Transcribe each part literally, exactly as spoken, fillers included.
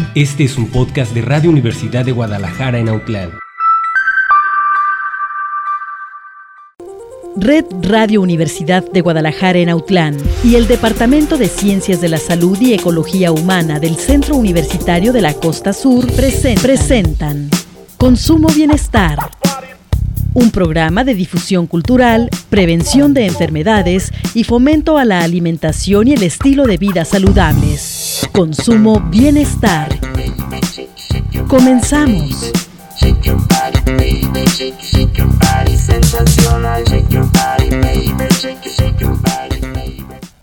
Este es un podcast de Radio Universidad de Guadalajara en Autlán. Red Radio Universidad de Guadalajara en Autlán y el Departamento de Ciencias de la Salud y Ecología Humana del Centro Universitario de la Costa Sur presen- presentan Consumo Bienestar, un programa de difusión cultural, prevención de enfermedades y fomento a la alimentación y el estilo de vida saludables. Consumo Bienestar. Comenzamos. Shake your body, baby, shake, shake your body, sensacional, shake your body, baby, shake, shake your body, baby.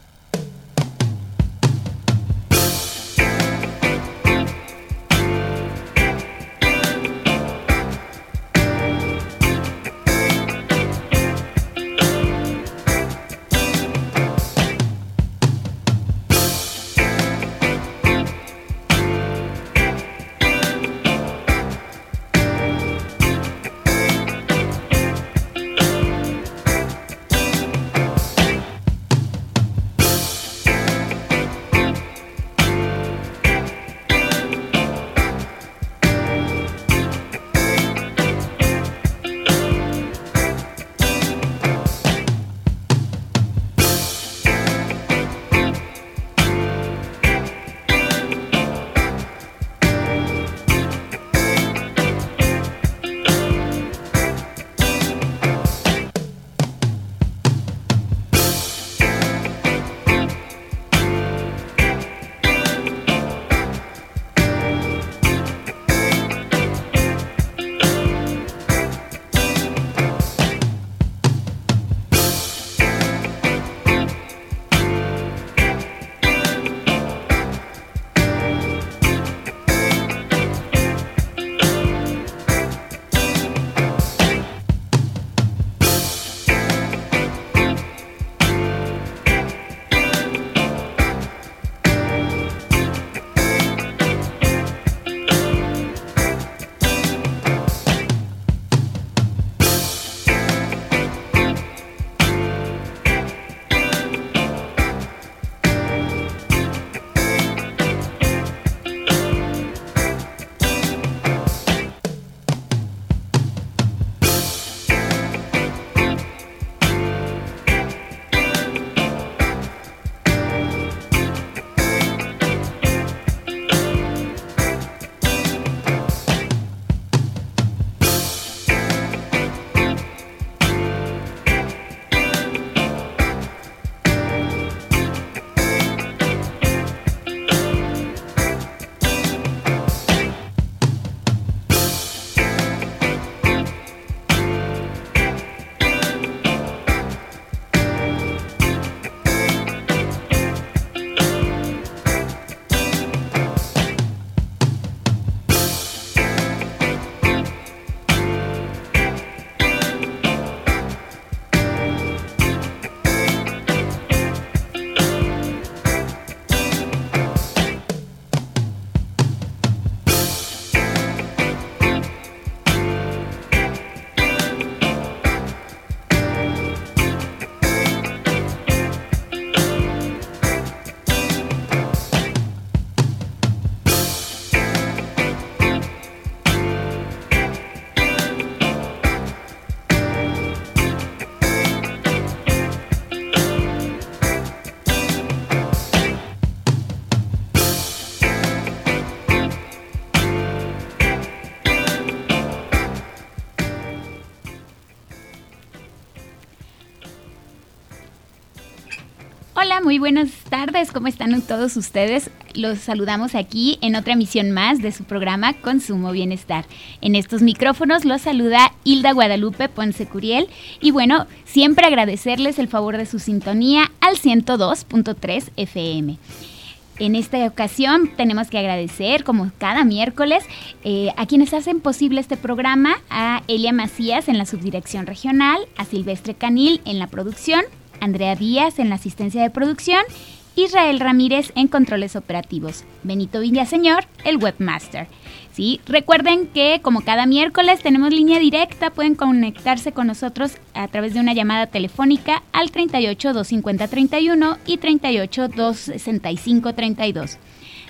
Hola, muy buenas tardes, ¿cómo están todos ustedes? Los saludamos aquí en otra emisión más de su programa Consumo Bienestar. En estos micrófonos los saluda Hilda Guadalupe Ponce Curiel y bueno, siempre agradecerles el favor de su sintonía al ciento dos punto tres F M. En esta ocasión tenemos que agradecer, como cada miércoles, eh, a quienes hacen posible este programa, a Elia Macías en la subdirección regional, a Silvestre Canil en la producción, Andrea Díaz en la asistencia de producción, Israel Ramírez en controles operativos, Benito Villaseñor, el webmaster. ¿Sí? Recuerden que como cada miércoles tenemos línea directa, pueden conectarse con nosotros a través de una llamada telefónica al treinta y ocho, doscientos cincuenta, treinta y uno y treinta y ocho, doscientos sesenta y cinco, treinta y dos.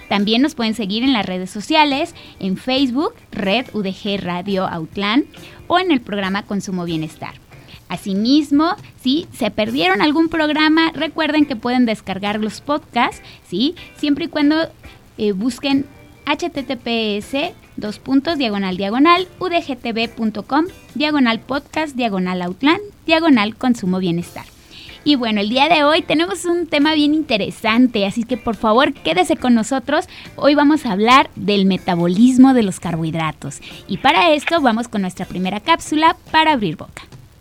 También nos pueden seguir en las redes sociales, en Facebook, Red U D G Radio Autlán, o en el programa Consumo Bienestar. Asimismo, si se perdieron algún programa, recuerden que pueden descargar los podcasts, ¿sí? Siempre y cuando eh, busquen https dos puntos diagonal diagonal udgtv.com diagonal podcast diagonal Autlán diagonal consumo bienestar. Y bueno, el día de hoy tenemos un tema bien interesante, así que por favor quédese con nosotros. Hoy vamos a hablar del metabolismo de los carbohidratos. Y para esto vamos con nuestra primera cápsula para abrir boca.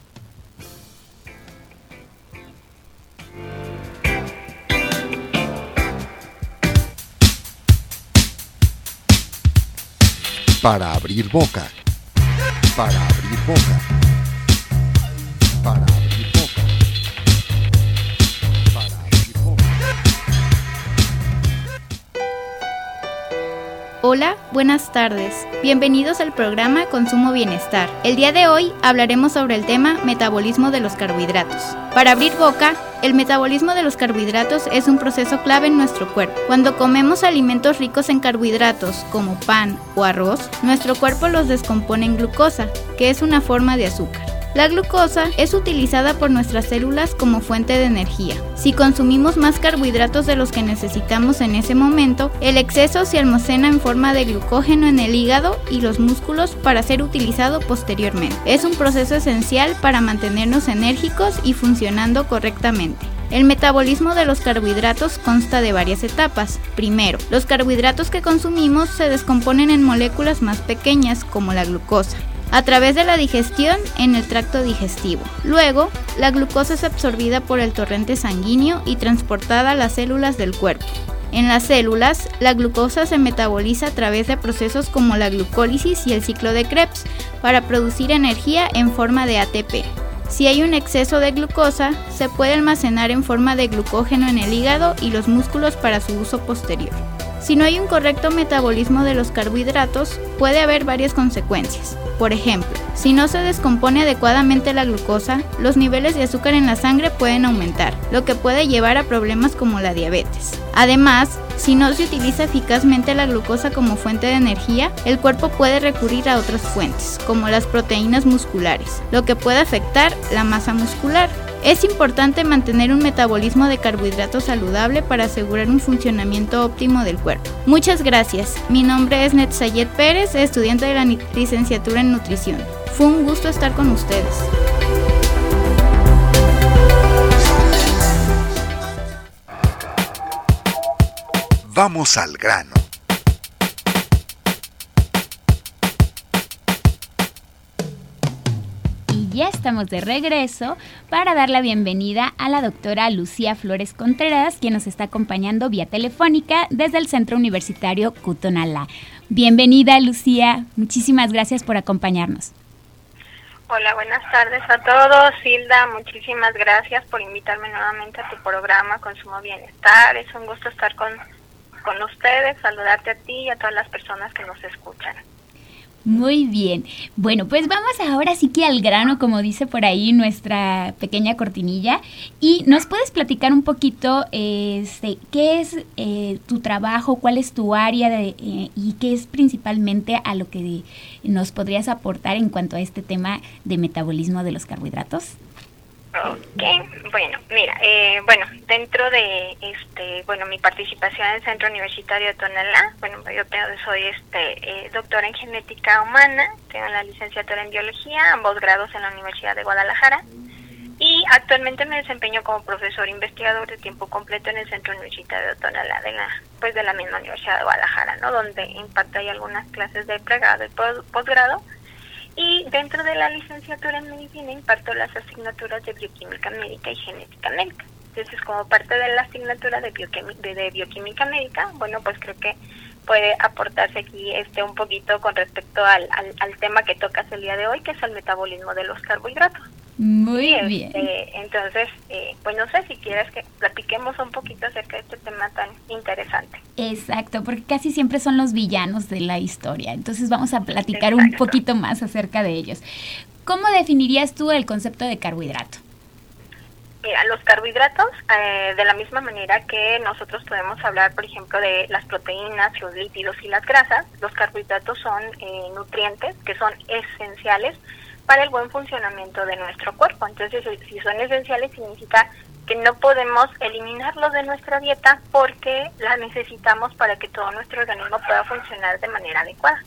Para abrir boca. Para abrir boca. Para abrir boca. Para abrir boca. Hola, buenas tardes. Bienvenidos al programa Consumo Bienestar. El día de hoy hablaremos sobre el tema metabolismo de los carbohidratos. Para abrir boca, el metabolismo de los carbohidratos es un proceso clave en nuestro cuerpo. Cuando comemos alimentos ricos en carbohidratos, como pan o arroz, nuestro cuerpo los descompone en glucosa, que es una forma de azúcar. La glucosa es utilizada por nuestras células como fuente de energía. Si consumimos más carbohidratos de los que necesitamos en ese momento, el exceso se almacena en forma de glucógeno en el hígado y los músculos para ser utilizado posteriormente. Es un proceso esencial para mantenernos enérgicos y funcionando correctamente. El metabolismo de los carbohidratos consta de varias etapas. Primero, los carbohidratos que consumimos se descomponen en moléculas más pequeñas, como la glucosa, a través de la digestión en el tracto digestivo. Luego, la glucosa es absorbida por el torrente sanguíneo y transportada a las células del cuerpo. En las células, la glucosa se metaboliza a través de procesos como la glucólisis y el ciclo de Krebs para producir energía en forma de A T P. Si hay un exceso de glucosa, se puede almacenar en forma de glucógeno en el hígado y los músculos para su uso posterior. Si no hay un correcto metabolismo de los carbohidratos, puede haber varias consecuencias. Por ejemplo, si no se descompone adecuadamente la glucosa, los niveles de azúcar en la sangre pueden aumentar, lo que puede llevar a problemas como la diabetes. Además, si no se utiliza eficazmente la glucosa como fuente de energía, el cuerpo puede recurrir a otras fuentes, como las proteínas musculares, lo que puede afectar la masa muscular. Es importante mantener un metabolismo de carbohidratos saludable para asegurar un funcionamiento óptimo del cuerpo. Muchas gracias. Mi nombre es Netzayet Pérez, estudiante de la licenciatura en nutrición. Fue un gusto estar con ustedes. Vamos al grano. Ya estamos de regreso para dar la bienvenida a la doctora Lucía Flores Contreras, quien nos está acompañando vía telefónica desde el Centro Universitario Cutonalá. Bienvenida, Lucía. Muchísimas gracias por acompañarnos. Hola, buenas tardes a todos. Hilda, muchísimas gracias por invitarme nuevamente a tu programa Consumo Bienestar. Es un gusto estar con, con ustedes, saludarte a ti y a todas las personas que nos escuchan. Muy bien. Bueno, pues vamos ahora sí que al grano, como dice por ahí nuestra pequeña cortinilla. Y nos puedes platicar un poquito este, qué es eh, tu trabajo, cuál es tu área de, eh, y qué es principalmente a lo que nos podrías aportar en cuanto a este tema de metabolismo de los carbohidratos. Ok, bueno, mira, eh, bueno, dentro de este, bueno, mi participación en el Centro Universitario de Tonalá, bueno, yo soy este eh, doctora en genética humana, tengo la licenciatura en biología, ambos grados en la Universidad de Guadalajara, y actualmente me desempeño como profesor investigador de tiempo completo en el Centro Universitario de Tonalá, de la, pues de la misma Universidad de Guadalajara, ¿no? Donde imparto ahí algunas clases de pregrado y posgrado. Y dentro de la licenciatura en medicina imparto las asignaturas de bioquímica médica y genética médica. Entonces, como parte de la asignatura de, bioquímica, de, de bioquímica médica, bueno, pues creo que puede aportarse aquí este un poquito con respecto al, al, al tema que tocas el día de hoy, que es el metabolismo de los carbohidratos. Muy sí, bien. Este, entonces, eh, pues no sé si quieres que platiquemos un poquito acerca de este tema tan interesante. Exacto, porque casi siempre son los villanos de la historia. Entonces vamos a platicar Exacto. un poquito más acerca de ellos. ¿Cómo definirías tú el concepto de carbohidrato? Mira, los carbohidratos, eh, de la misma manera que nosotros podemos hablar, por ejemplo, de las proteínas, los lípidos y las grasas, los carbohidratos son eh, nutrientes que son esenciales para el buen funcionamiento de nuestro cuerpo. Entonces, si son esenciales, significa que no podemos eliminarlos de nuestra dieta porque la necesitamos para que todo nuestro organismo pueda funcionar de manera adecuada.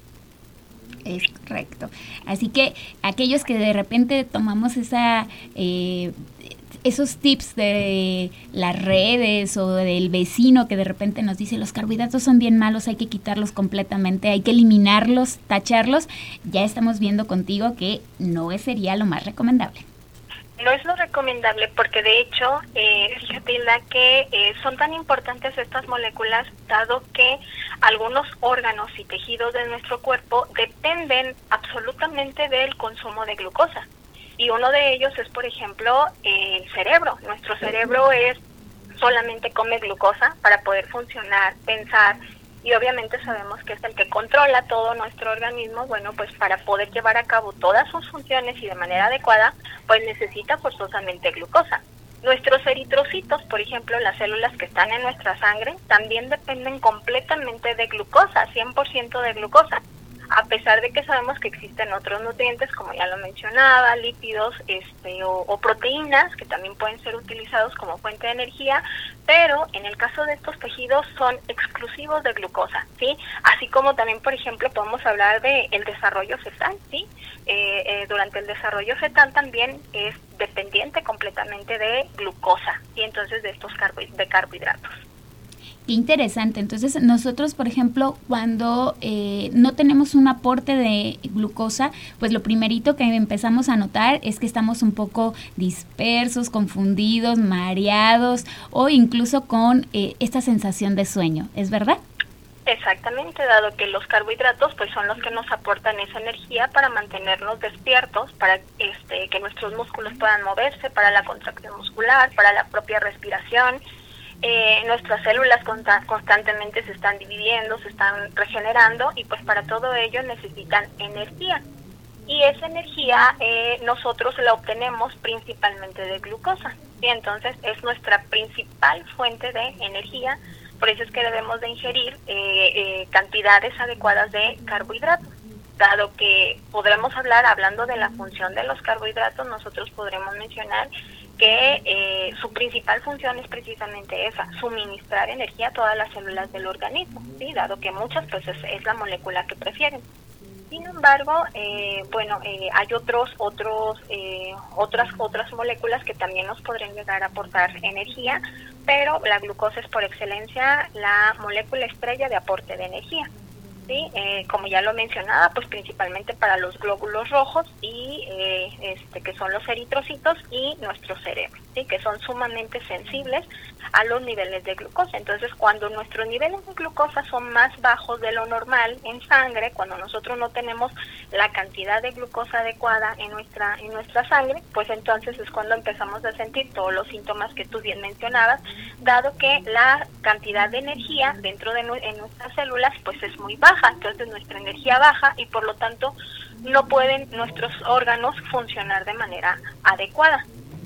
Es correcto. Así que aquellos que de repente tomamos esa... Eh, esos tips de las redes o del vecino que de repente nos dice los carbohidratos son bien malos, hay que quitarlos completamente, hay que eliminarlos, tacharlos, ya estamos viendo contigo que no sería lo más recomendable. No es lo recomendable porque de hecho, eh, fíjate Hilda, que eh, son tan importantes estas moléculas dado que algunos órganos y tejidos de nuestro cuerpo dependen absolutamente del consumo de glucosa. Y uno de ellos es, por ejemplo, el cerebro. Nuestro cerebro es solamente come glucosa para poder funcionar, pensar, y obviamente sabemos que es el que controla todo nuestro organismo. Bueno, pues para poder llevar a cabo todas sus funciones y de manera adecuada, pues necesita forzosamente glucosa. Nuestros eritrocitos, por ejemplo, las células que están en nuestra sangre, también dependen completamente de glucosa, cien por ciento de glucosa. A pesar de que sabemos que existen otros nutrientes, como ya lo mencionaba, lípidos este, o, o proteínas, que también pueden ser utilizados como fuente de energía, pero en el caso de estos tejidos son exclusivos de glucosa, ¿sí? Así como también, por ejemplo, podemos hablar de el desarrollo fetal, ¿sí? Eh, eh, durante el desarrollo fetal también es dependiente completamente de glucosa, y entonces de estos carbo- de carbohidratos. Qué interesante. Entonces, nosotros, por ejemplo, cuando eh, no tenemos un aporte de glucosa, pues lo primerito que empezamos a notar es que estamos un poco dispersos, confundidos, mareados o incluso con eh, esta sensación de sueño. ¿Es verdad? Exactamente, dado que los carbohidratos pues son los que nos aportan esa energía para mantenernos despiertos, para este que nuestros músculos puedan moverse, para la contracción muscular, para la propia respiración. Eh, nuestras células consta- constantemente se están dividiendo, se están regenerando y pues para todo ello necesitan energía. Y esa energía eh, nosotros la obtenemos principalmente de glucosa, ¿sí? Entonces es nuestra principal fuente de energía, por eso es que debemos de ingerir eh, eh, cantidades adecuadas de carbohidratos. Dado que podremos hablar, hablando de la función de los carbohidratos, nosotros podremos mencionar que eh, su principal función es precisamente esa, suministrar energía a todas las células del organismo, ¿sí? Dado que muchas pues es, es la molécula que prefieren. Sin embargo, eh, bueno, eh, hay otros, otros, eh, otras, otras moléculas que también nos podrían llegar a aportar energía, pero la glucosa es por excelencia la molécula estrella de aporte de energía. ¿Sí? Eh, como ya lo mencionaba, pues principalmente para los glóbulos rojos y eh, este que son los eritrocitos y nuestro cerebro, ¿sí? Que son sumamente sensibles a los niveles de glucosa. Entonces, cuando nuestros niveles de glucosa son más bajos de lo normal en sangre, cuando nosotros no tenemos la cantidad de glucosa adecuada en nuestra en nuestra sangre, pues entonces es cuando empezamos a sentir todos los síntomas que tú bien mencionabas, dado que la cantidad de energía dentro de nu- en nuestras células pues es muy baja. Entonces nuestra energía baja y por lo tanto no pueden nuestros órganos funcionar de manera adecuada.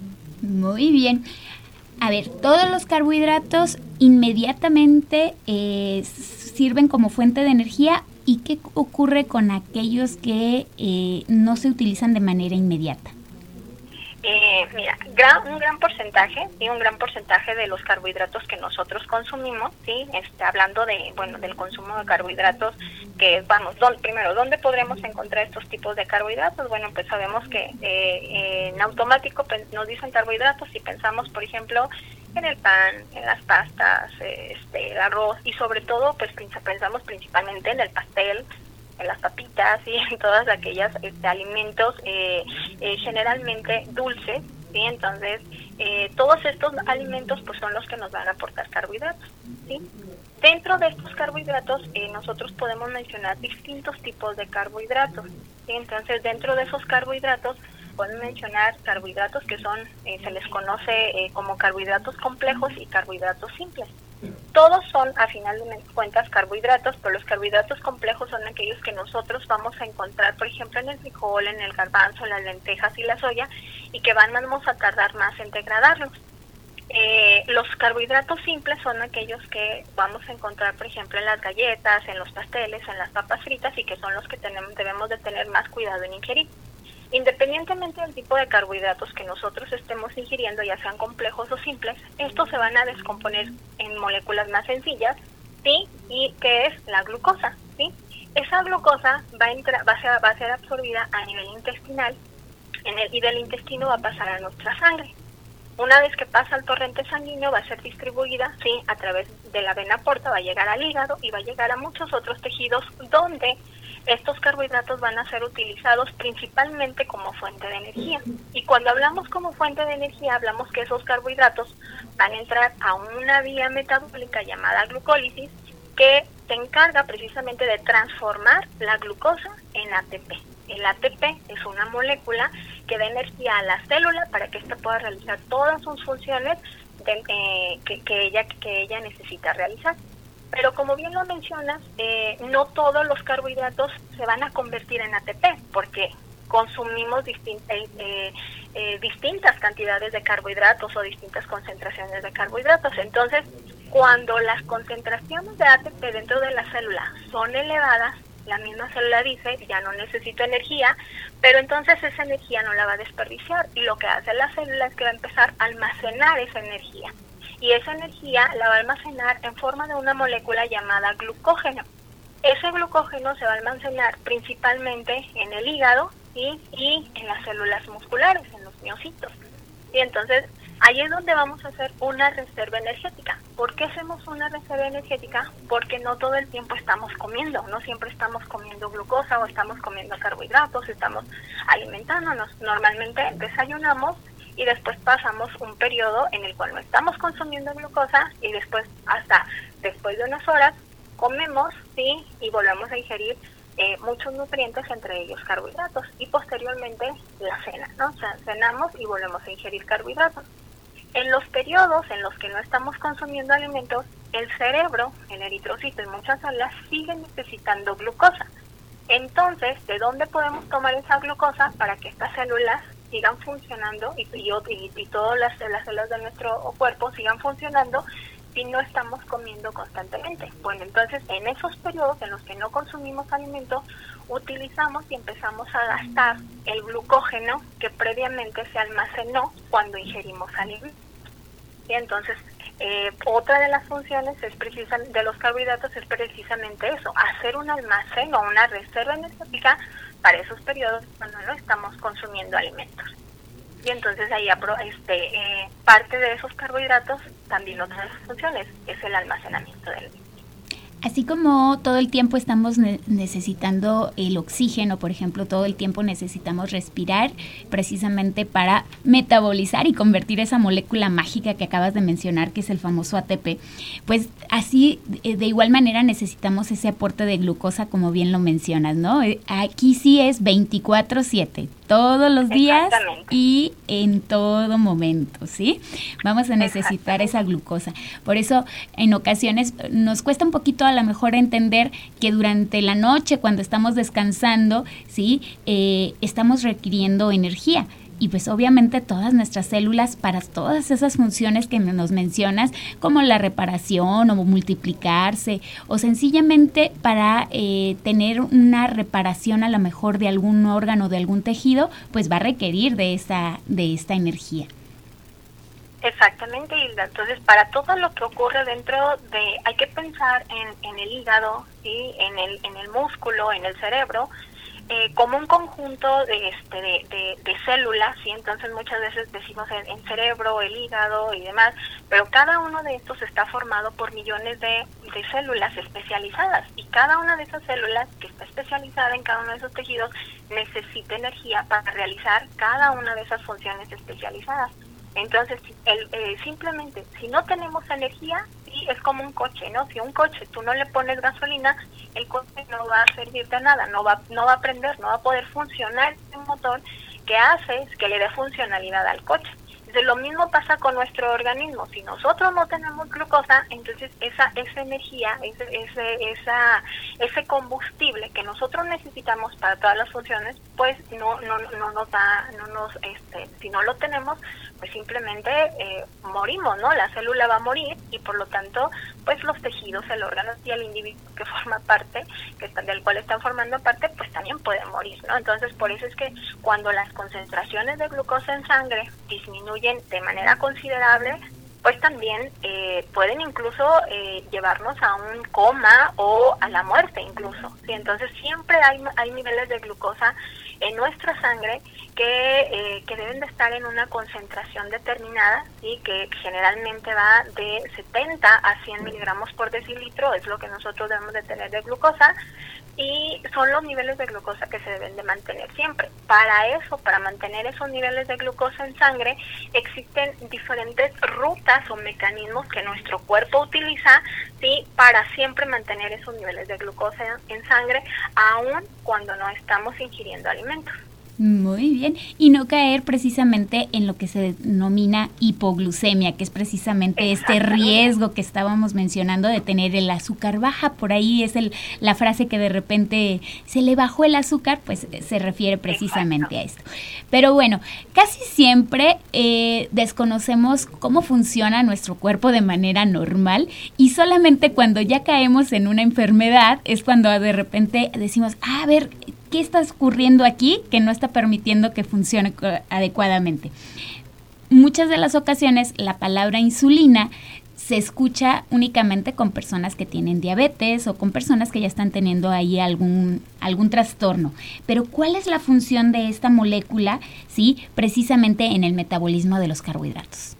Muy bien. A ver, todos los carbohidratos inmediatamente eh, sirven como fuente de energía. ¿Y qué ocurre con aquellos que eh, no se utilizan de manera inmediata? Eh, mira, gran, un gran porcentaje, sí, un gran porcentaje de los carbohidratos que nosotros consumimos, sí, este, hablando de, bueno, del consumo de carbohidratos, que vamos, don, primero, ¿dónde podremos encontrar estos tipos de carbohidratos? Bueno, pues sabemos que eh, eh, en automático pues, nos dicen carbohidratos y pensamos, por ejemplo, en el pan, en las pastas, este, el arroz y sobre todo, pues pensamos principalmente en el pastel, en las papitas y en todas aquellas este, alimentos eh, eh, generalmente dulces, ¿sí? Entonces, eh, todos estos alimentos pues son los que nos van a aportar carbohidratos, ¿sí? Dentro de estos carbohidratos eh, nosotros podemos mencionar distintos tipos de carbohidratos, ¿sí? Entonces, dentro de esos carbohidratos podemos mencionar carbohidratos que son, eh, se les conoce eh, como carbohidratos complejos y carbohidratos simples. Todos son, a final de cuentas, carbohidratos, pero los carbohidratos complejos son aquellos que nosotros vamos a encontrar, por ejemplo, en el frijol, en el garbanzo, las lentejas y la soya, y que van, vamos a tardar más en degradarlos. Eh, los carbohidratos simples son aquellos que vamos a encontrar, por ejemplo, en las galletas, en los pasteles, en las papas fritas, y que son los que tenemos, debemos de tener más cuidado en ingerir. Independientemente del tipo de carbohidratos que nosotros estemos ingiriendo, ya sean complejos o simples, estos se van a descomponer en moléculas más sencillas, ¿sí? Y que es la glucosa, ¿sí? Esa glucosa va a, entrar, va a, ser, va a ser absorbida a nivel intestinal, en el, y del intestino va a pasar a nuestra sangre. Una vez que pasa al torrente sanguíneo, va a ser distribuida, ¿sí? A través de la vena porta, va a llegar al hígado y va a llegar a muchos otros tejidos donde estos carbohidratos van a ser utilizados principalmente como fuente de energía. Y cuando hablamos como fuente de energía, hablamos que esos carbohidratos van a entrar a una vía metabólica llamada glucólisis, que se encarga precisamente de transformar la glucosa en A T P. El A T P es una molécula que da energía a la célula para que ésta pueda realizar todas sus funciones de, eh, que, que, ella, que ella necesita realizar. Pero como bien lo mencionas, eh, no todos los carbohidratos se van a convertir en A T P, porque consumimos distin- eh, eh, eh, distintas cantidades de carbohidratos o distintas concentraciones de carbohidratos. Entonces, cuando las concentraciones de A T P dentro de la célula son elevadas, la misma célula dice, ya no necesito energía, pero entonces esa energía no la va a desperdiciar, y lo que hace la célula es que va a empezar a almacenar esa energía. Y esa energía la va a almacenar en forma de una molécula llamada glucógeno. Ese glucógeno se va a almacenar principalmente en el hígado y, y en las células musculares, en los miocitos. Y entonces ahí es donde vamos a hacer una reserva energética. ¿Por qué hacemos una reserva energética? Porque no todo el tiempo estamos comiendo, no siempre estamos comiendo glucosa o estamos comiendo carbohidratos, estamos alimentándonos. Normalmente desayunamos y después pasamos un periodo en el cual no estamos consumiendo glucosa, y después, hasta después de unas horas, comemos, sí, y volvemos a ingerir eh, muchos nutrientes, entre ellos carbohidratos, y posteriormente la cena, ¿no? O sea, cenamos y volvemos a ingerir carbohidratos. En los periodos en los que no estamos consumiendo alimentos, el cerebro, el eritrocito y muchas células siguen necesitando glucosa. Entonces, ¿de dónde podemos tomar esa glucosa para que estas células sigan funcionando y, y, y, y todas las, las células de nuestro cuerpo sigan funcionando si no estamos comiendo constantemente? Bueno, entonces en esos periodos en los que no consumimos alimentos, utilizamos y empezamos a gastar el glucógeno que previamente se almacenó cuando ingerimos alimentos. Y entonces eh, otra de las funciones es precisa, de los carbohidratos es precisamente eso, hacer un almacén o una reserva energética para esos periodos cuando no estamos consumiendo alimentos. Y entonces ahí este, eh, parte de esos carbohidratos, también otra de sus funciones, es el almacenamiento del alimento. Así como todo el tiempo estamos ne- necesitando el oxígeno, por ejemplo, todo el tiempo necesitamos respirar precisamente para metabolizar y convertir esa molécula mágica que acabas de mencionar, que es el famoso A T P, pues así de igual manera necesitamos ese aporte de glucosa, como bien lo mencionas, ¿no? Aquí sí es veinticuatro siete, todos los días y en todo momento, ¿sí? Vamos a necesitar esa glucosa. Por eso en ocasiones nos cuesta un poquito a lo mejor entender que durante la noche, cuando estamos descansando, ¿sí? Eh, estamos requiriendo energía. Y pues obviamente todas nuestras células, para todas esas funciones que nos mencionas, como la reparación o multiplicarse, o sencillamente para eh, tener una reparación a lo mejor de algún órgano, de algún tejido, pues va a requerir de esta, de esta energía. Exactamente, Hilda. Entonces, para todo lo que ocurre dentro de, hay que pensar en, en el hígado, ¿sí? en el en el músculo, en el cerebro, eh, como un conjunto de este de, de, de células, ¿sí? Entonces muchas veces decimos en, en cerebro, el hígado y demás, pero cada uno de estos está formado por millones de, de células especializadas, y cada una de esas células que está especializada en cada uno de esos tejidos necesita energía para realizar cada una de esas funciones especializadas. Entonces, el, eh, simplemente, si no tenemos energía, sí, es como un coche, ¿no? Si un coche tú no le pones gasolina, el coche no va a servir de nada, no va, no va a prender, no va a poder funcionar el motor que hace que le dé funcionalidad al coche. Entonces, lo mismo pasa con nuestro organismo. Si nosotros no tenemos glucosa, entonces esa esa energía, ese ese esa ese combustible que nosotros necesitamos para todas las funciones, pues no no no nos da, no nos este, si no lo tenemos, pues simplemente eh, morimos, ¿no? La célula va a morir y por lo tanto, pues los tejidos, el órgano y el individuo que forma parte, que están del cual están formando parte, pues también pueden morir, ¿no? Entonces, por eso es que cuando las concentraciones de glucosa en sangre disminuyen de manera considerable, pues también eh, pueden incluso eh, llevarnos a un coma o a la muerte incluso, ¿sí? Entonces siempre hay, hay niveles de glucosa en nuestra sangre que, eh, que deben de estar en una concentración determinada, ¿sí? Que generalmente va de setenta a cien miligramos por decilitro, es lo que nosotros debemos de tener de glucosa, y son los niveles de glucosa que se deben de mantener siempre. Para eso, para mantener esos niveles de glucosa en sangre, existen diferentes rutas o mecanismos que nuestro cuerpo utiliza, ¿sí? Para siempre mantener esos niveles de glucosa en sangre, aun cuando no estamos ingiriendo alimentos. Muy bien, y no caer precisamente en lo que se denomina hipoglucemia, que es precisamente este riesgo que estábamos mencionando de tener el azúcar baja. Por ahí es el la frase que de repente se le bajó el azúcar, pues se refiere precisamente Exacto. a esto. Pero bueno, casi siempre eh, desconocemos cómo funciona nuestro cuerpo de manera normal, y solamente cuando ya caemos en una enfermedad es cuando de repente decimos, ah, a ver, ¿qué está ocurriendo aquí que no está permitiendo que funcione adecuadamente? Muchas de las ocasiones la palabra insulina se escucha únicamente con personas que tienen diabetes o con personas que ya están teniendo ahí algún, algún trastorno. Pero ¿cuál es la función de esta molécula, sí, precisamente en el metabolismo de los carbohidratos?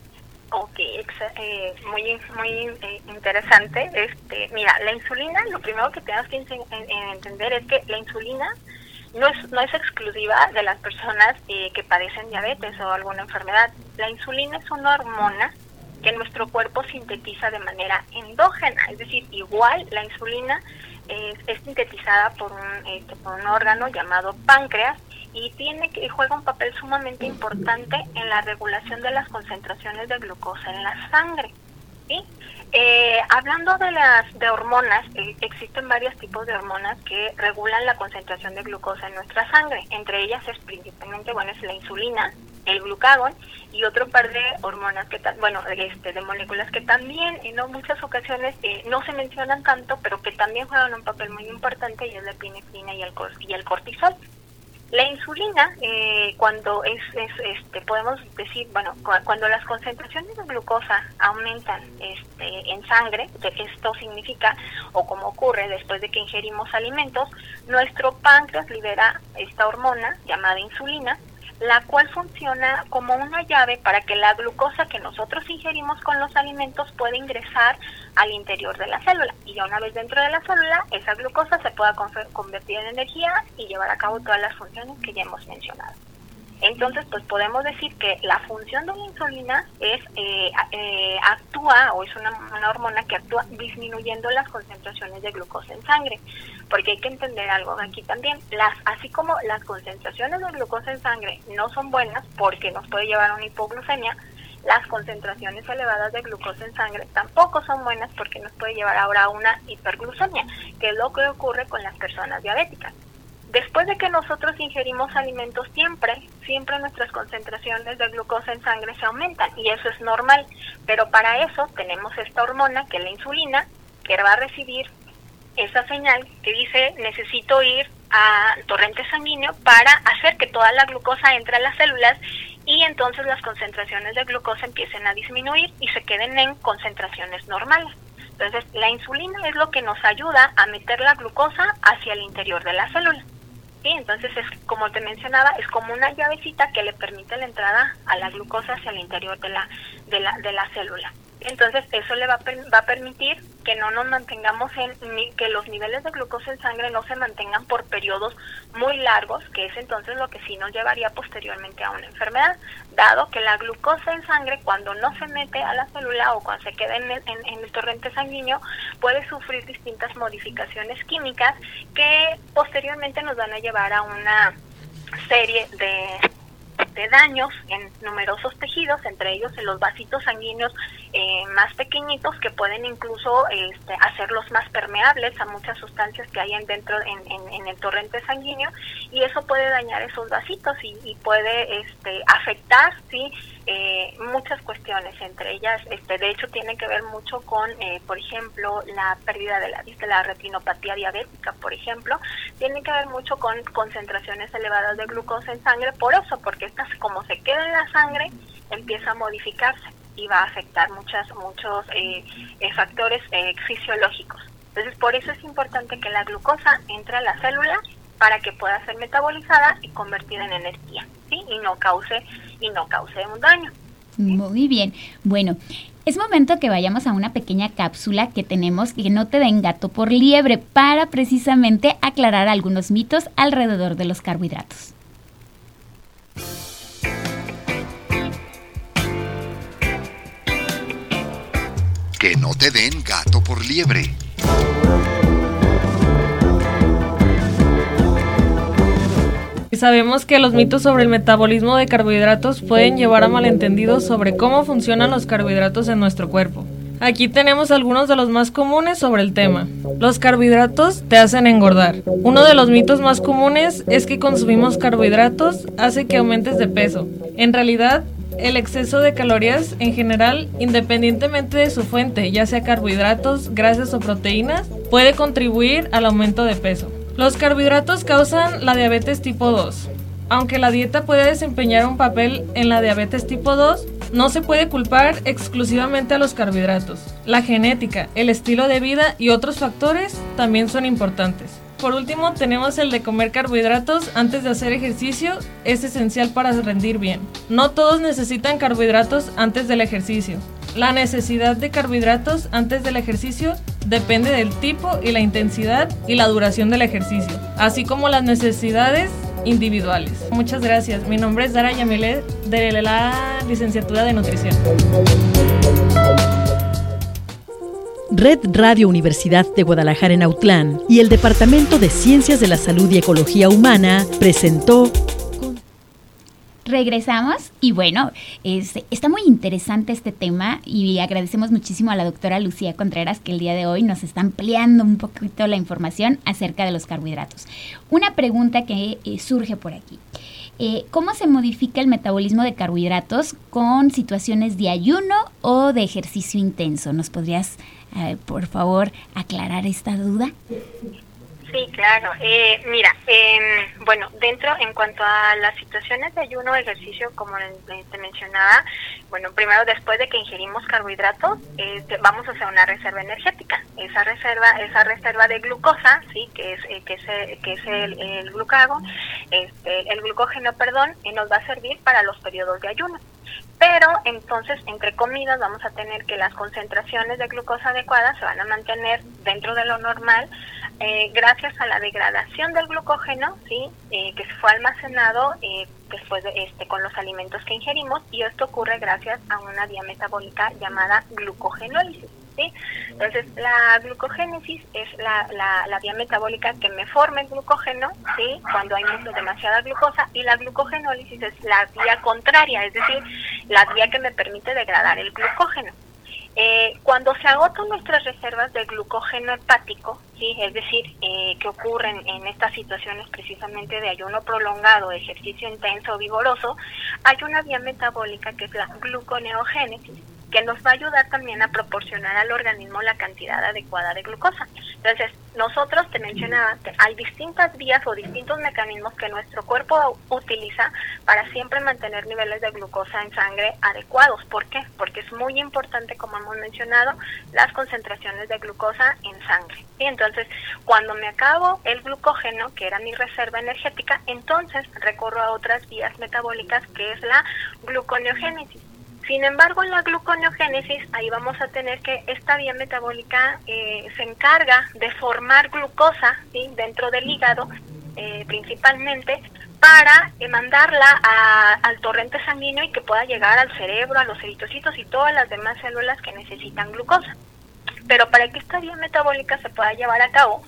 Ok, eh, muy muy eh, interesante. Este, mira, la insulina, lo primero que tenemos que en, en entender es que la insulina no es no es exclusiva de las personas eh, que padecen diabetes o alguna enfermedad. La insulina es una hormona que nuestro cuerpo sintetiza de manera endógena, es decir, igual la insulina eh, es sintetizada por un este, por un órgano llamado páncreas, y tiene que juega un papel sumamente importante en la regulación de las concentraciones de glucosa en la sangre, ¿sí? Eh, hablando de las de hormonas, eh, existen varios tipos de hormonas que regulan la concentración de glucosa en nuestra sangre. Entre ellas es principalmente, bueno, es la insulina, el glucagón y otro par de hormonas que ta- bueno, este, de moléculas que también en no muchas ocasiones eh, no se mencionan tanto, pero que también juegan un papel muy importante, y es la epinefrina y el cor- y el cortisol. La insulina, eh, cuando es, es, este, podemos decir, bueno, cu- cuando las concentraciones de glucosa aumentan este, en sangre, esto significa, o como ocurre después de que ingerimos alimentos, nuestro páncreas libera esta hormona llamada insulina, la cual funciona como una llave para que la glucosa que nosotros ingerimos con los alimentos pueda ingresar al interior de la célula, y ya una vez dentro de la célula, esa glucosa se pueda convertir en energía y llevar a cabo todas las funciones que ya hemos mencionado. Entonces, pues podemos decir que la función de la insulina es eh, eh, actúa, o es una, una hormona que actúa disminuyendo las concentraciones de glucosa en sangre, porque hay que entender algo aquí también. Las, así como las concentraciones de glucosa en sangre no son buenas porque nos puede llevar a una hipoglucemia, las concentraciones elevadas de glucosa en sangre tampoco son buenas porque nos puede llevar ahora a una hiperglucemia, que es lo que ocurre con las personas diabéticas. Después de que nosotros ingerimos alimentos, siempre, siempre nuestras concentraciones de glucosa en sangre se aumentan, y eso es normal, pero para eso tenemos esta hormona, que es la insulina, que va a recibir esa señal que dice, necesito ir a torrente sanguíneo para hacer que toda la glucosa entre a las células, y entonces las concentraciones de glucosa empiecen a disminuir y se queden en concentraciones normales. Entonces, la insulina es lo que nos ayuda a meter la glucosa hacia el interior de la célula. ¿Sí? Entonces, es como te mencionaba, es como una llavecita que le permite la entrada a la glucosa hacia el interior de la de la de la célula. Entonces, eso le va a, per- va a permitir que no nos mantengamos en, ni, que los niveles de glucosa en sangre no se mantengan por periodos muy largos, que es entonces lo que sí nos llevaría posteriormente a una enfermedad, dado que la glucosa en sangre, cuando no se mete a la célula o cuando se queda en el, en, en el torrente sanguíneo, puede sufrir distintas modificaciones químicas que posteriormente nos van a llevar a una serie de este, daños en numerosos tejidos, entre ellos en los vasitos sanguíneos eh, más pequeñitos, que pueden incluso este, hacerlos más permeables a muchas sustancias que hay en dentro en, en, en el torrente sanguíneo, y eso puede dañar esos vasitos y, y puede este, afectar, ¿sí? Eh, muchas cuestiones, entre ellas, este, de hecho, tiene que ver mucho con, eh, por ejemplo, la pérdida de la vista, la retinopatía diabética, por ejemplo, tiene que ver mucho con concentraciones elevadas de glucosa en sangre, por eso, porque estas, como se queda en la sangre, empieza a modificarse y va a afectar muchas, muchos eh, eh, factores eh, fisiológicos. Entonces, por eso es importante que la glucosa entre a la célula para que pueda ser metabolizada y convertida en energía, ¿sí? Y no cause y no cause un daño. ¿Sí? Muy bien. Bueno, es momento que vayamos a una pequeña cápsula que tenemos, que no te den gato por liebre, para precisamente aclarar algunos mitos alrededor de los carbohidratos. Que no te den gato por liebre. Sabemos que los mitos sobre el metabolismo de carbohidratos pueden llevar a malentendidos sobre cómo funcionan los carbohidratos en nuestro cuerpo. Aquí tenemos algunos de los más comunes sobre el tema. Los carbohidratos te hacen engordar. Uno de los mitos más comunes es que consumimos carbohidratos hace que aumentes de peso. En realidad, el exceso de calorías en general, independientemente de su fuente, ya sea carbohidratos, grasas o proteínas, puede contribuir al aumento de peso. Los carbohidratos causan la diabetes tipo dos. Aunque la dieta puede desempeñar un papel en la diabetes tipo dos, no se puede culpar exclusivamente a los carbohidratos. La genética, el estilo de vida y otros factores también son importantes. Por último, tenemos el de comer carbohidratos antes de hacer ejercicio, es esencial para rendir bien. No todos necesitan carbohidratos antes del ejercicio. La necesidad de carbohidratos antes del ejercicio depende del tipo y la intensidad y la duración del ejercicio, así como las necesidades individuales. Muchas gracias. Mi nombre es Dara Yamile, de la licenciatura de Nutrición. Red Radio Universidad de Guadalajara en Autlán y el Departamento de Ciencias de la Salud y Ecología Humana presentó... Regresamos y bueno, es, está muy interesante este tema y agradecemos muchísimo a la doctora Lucía Contreras que el día de hoy nos está ampliando un poquito la información acerca de los carbohidratos. Una pregunta que eh, surge por aquí. Eh, ¿Cómo se modifica el metabolismo de carbohidratos con situaciones de ayuno o de ejercicio intenso? ¿Nos podrías, eh, por favor, aclarar esta duda? Sí, claro. Eh, mira, eh, bueno, dentro, en cuanto a las situaciones de ayuno o ejercicio, como te mencionaba, bueno, primero después de que ingerimos carbohidratos, eh, vamos a hacer una reserva energética. Esa reserva, esa reserva de glucosa, sí, que es, eh, que es, el, que es el, el glucago, este, el glucógeno, perdón, eh, nos va a servir para los periodos de ayuno. Pero entonces, entre comidas, vamos a tener que las concentraciones de glucosa adecuadas se van a mantener dentro de lo normal, eh, gracias a la degradación del glucógeno, sí, eh, que se fue almacenado eh, después de este con los alimentos que ingerimos, y esto ocurre gracias a una vía metabólica llamada glucogenólisis. ¿Sí? Entonces, la glucogénesis es la, la, la vía metabólica que me forma el glucógeno, ¿sí? Cuando hay mucho, demasiada glucosa, y la glucogenólisis es la vía contraria, es decir, la vía que me permite degradar el glucógeno. Eh, cuando se agotan nuestras reservas de glucógeno hepático, ¿sí? Es decir, eh, que ocurren en estas situaciones precisamente de ayuno prolongado, ejercicio intenso o vigoroso, hay una vía metabólica que es la gluconeogénesis, que nos va a ayudar también a proporcionar al organismo la cantidad adecuada de glucosa. Entonces, nosotros, te mencionaba, que hay distintas vías o distintos mecanismos que nuestro cuerpo utiliza para siempre mantener niveles de glucosa en sangre adecuados. ¿Por qué? Porque es muy importante, como hemos mencionado, las concentraciones de glucosa en sangre. Y entonces, cuando me acabo el glucógeno, que era mi reserva energética, entonces recorro a otras vías metabólicas, que es la gluconeogénesis. Sin embargo, en la gluconeogénesis, ahí vamos a tener que esta vía metabólica eh, se encarga de formar glucosa, ¿sí? Dentro del hígado, eh, principalmente, para eh, mandarla a, al torrente sanguíneo y que pueda llegar al cerebro, a los eritrocitos y todas las demás células que necesitan glucosa. Pero para que esta vía metabólica se pueda llevar a cabo,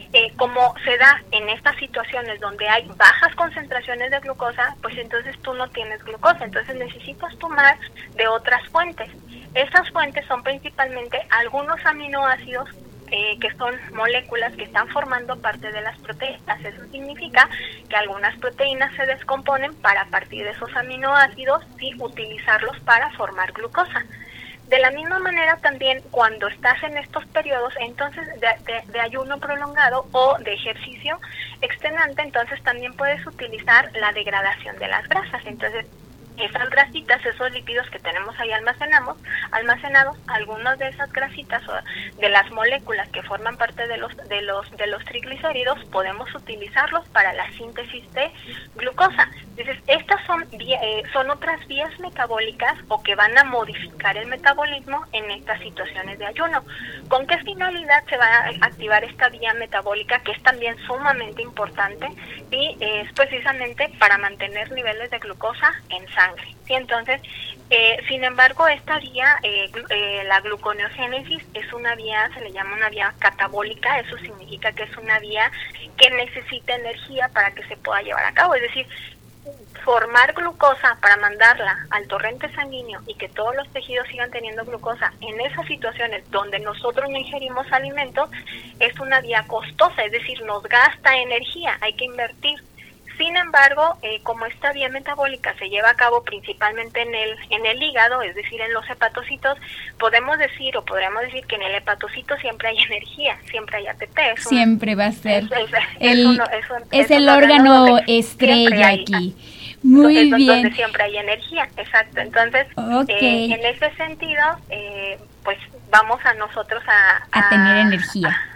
eh, como se da en estas situaciones donde hay bajas concentraciones de glucosa, pues entonces tú no tienes glucosa, entonces necesitas tomar de otras fuentes. Esas fuentes son principalmente algunos aminoácidos Eh, que son moléculas que están formando parte de las proteínas. Eso significa que algunas proteínas se descomponen para, a partir de esos aminoácidos, y utilizarlos para formar glucosa. De la misma manera también cuando estás en estos periodos entonces de, de, de ayuno prolongado o de ejercicio extenuante, entonces también puedes utilizar la degradación de las grasas. Entonces esas grasitas, esos lípidos que tenemos ahí almacenamos, almacenados, algunas de esas grasitas o de las moléculas que forman parte de los de los de los triglicéridos, podemos utilizarlos para la síntesis de glucosa. Entonces, estas son vía, eh, son otras vías metabólicas o que van a modificar el metabolismo en estas situaciones de ayuno. ¿Con qué finalidad se va a activar esta vía metabólica, que es también sumamente importante, y eh, es precisamente para mantener niveles de glucosa en sangre? ¿Sí? Entonces, eh, sin embargo, esta vía, eh, glu- eh, la gluconeogénesis, es una vía, se le llama una vía catabólica. Eso significa que es una vía que necesita energía para que se pueda llevar a cabo. Es decir, formar glucosa para mandarla al torrente sanguíneo y que todos los tejidos sigan teniendo glucosa en esas situaciones donde nosotros no ingerimos alimentos, es una vía costosa, es decir, nos gasta energía, hay que invertir. Sin embargo, eh, como esta vía metabólica se lleva a cabo principalmente en el en el hígado, es decir, en los hepatocitos, podemos decir o podríamos decir que en el hepatocito siempre hay energía, siempre hay A T P. Es siempre un, va a ser es, es, el, es, uno, es, un, es es el órgano estrella hay, aquí. Muy es bien. Donde siempre hay energía, exacto. Entonces, okay. eh, en ese sentido, eh, pues vamos a nosotros a... A, a tener energía. A,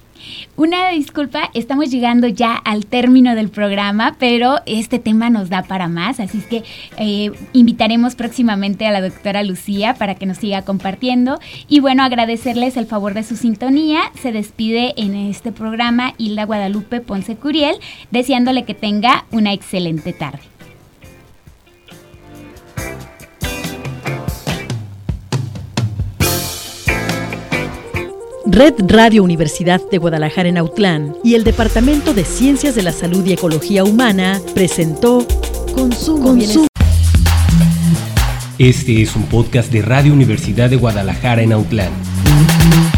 Una disculpa, estamos llegando ya al término del programa, pero este tema nos da para más, así es que eh, invitaremos próximamente a la doctora Lucía para que nos siga compartiendo. Y bueno, agradecerles el favor de su sintonía. Se despide en este programa Hilda Guadalupe Ponce Curiel, deseándole que tenga una excelente tarde. Red Radio Universidad de Guadalajara en Autlán y el Departamento de Ciencias de la Salud y Ecología Humana presentó Consumo Bienestar. Este es un podcast de Radio Universidad de Guadalajara en Autlán.